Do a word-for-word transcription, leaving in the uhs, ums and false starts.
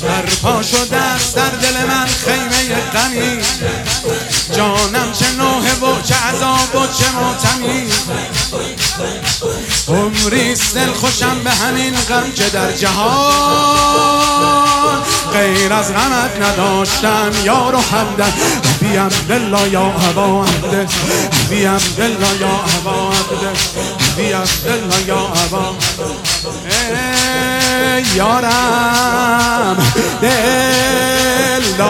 برپا شده است در دل من خیمه غمی، جانم چه نوحه و چه عذاب و چه ماتمی. عمریست دل خوشم به همین غم که در جهان غیر از غمت نداشتم یار و همدم. بیم دلا یا هوا عبده، بیم دلا یا هوا عبده، بیم دلا یا هوا. ای یارم دل